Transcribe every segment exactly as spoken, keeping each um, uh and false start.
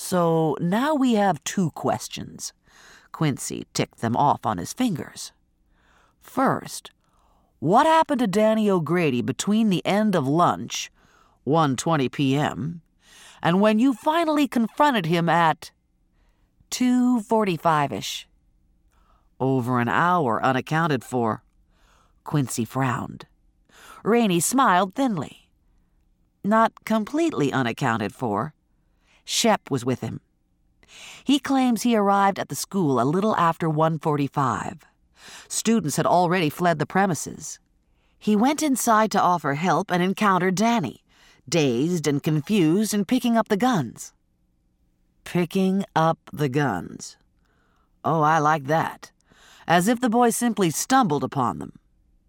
So now we have two questions. Quincy ticked them off on his fingers. First, what happened to Danny O'Grady between the end of lunch, one twenty p.m., and when you finally confronted him at two forty-five-ish? Over an hour unaccounted for. Quincy frowned. Rainey smiled thinly. Not completely unaccounted for. Shep was with him. He claims he arrived at the school a little after one forty-five. Students had already fled the premises. He went inside to offer help and encountered Danny, dazed and confused and picking up the guns. Picking up the guns. Oh, I like that. As if the boy simply stumbled upon them.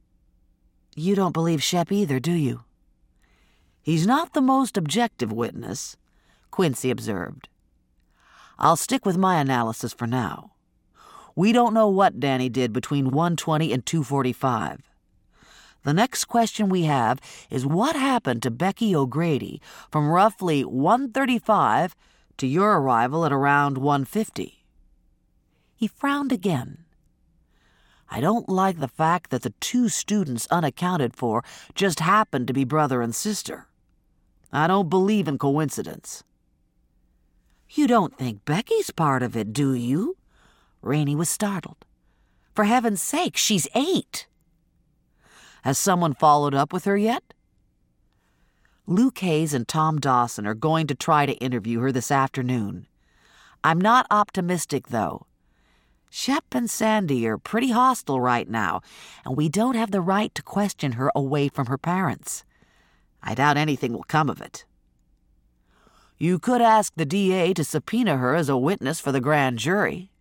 You don't believe Shep either, do you? He's not the most objective witness, Quincy observed. I'll stick with my analysis for now. We don't know what Danny did between one twenty and two forty-five. The next question we have is what happened to Becky O'Grady from roughly one thirty-five to your arrival at around one fifty. He frowned again. I don't like the fact that the two students unaccounted for just happened to be brother and sister. I don't believe in coincidence. You don't think Becky's part of it, do you? Rainey was startled. For heaven's sake, she's eight. Has someone followed up with her yet? Luke Hayes and Tom Dawson are going to try to interview her this afternoon. I'm not optimistic, though. Shep and Sandy are pretty hostile right now, and we don't have the right to question her away from her parents. I doubt anything will come of it. You could ask the D A to subpoena her as a witness for the grand jury.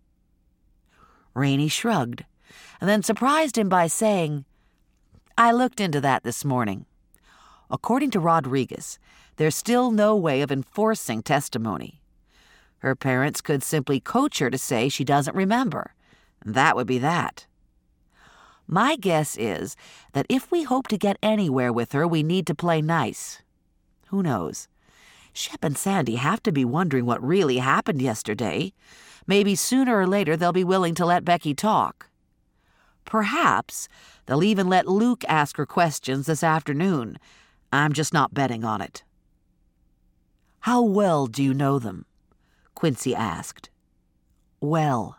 Rainey shrugged, and then surprised him by saying, I looked into that this morning. According to Rodriguez, there's still no way of enforcing testimony. Her parents could simply coach her to say she doesn't remember. That would be that. My guess is that if we hope to get anywhere with her, we need to play nice. Who knows? Shep and Sandy have to be wondering what really happened yesterday. Maybe sooner or later they'll be willing to let Becky talk. Perhaps they'll even let Luke ask her questions this afternoon. I'm just not betting on it. How well do you know them? Quincy asked. Well.